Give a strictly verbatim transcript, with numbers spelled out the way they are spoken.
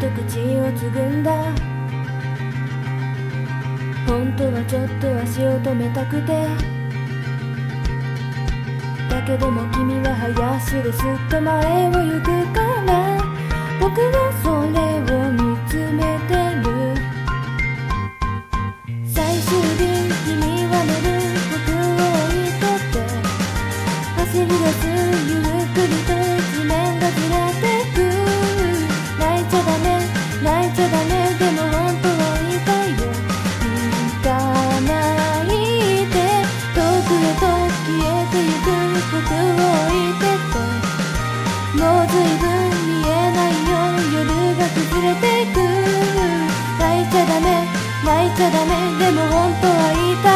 と口をつぐんだ。本当はちょっと足を止めたくて、だけども君は早足ですっと前を行くから、僕はそれを見つめてる。最終日君は寝る僕を置いてって走り出す、ゆっくりと地面がずれてく。泣いちゃダメ泣いちゃダメ、でも本当は言いたいよ。行かないで遠くへと消えてゆく僕を置いてって、もうずいぶん見えないよ夜が崩れてく。泣いちゃダメ泣いちゃダメ、でも本当は言いたい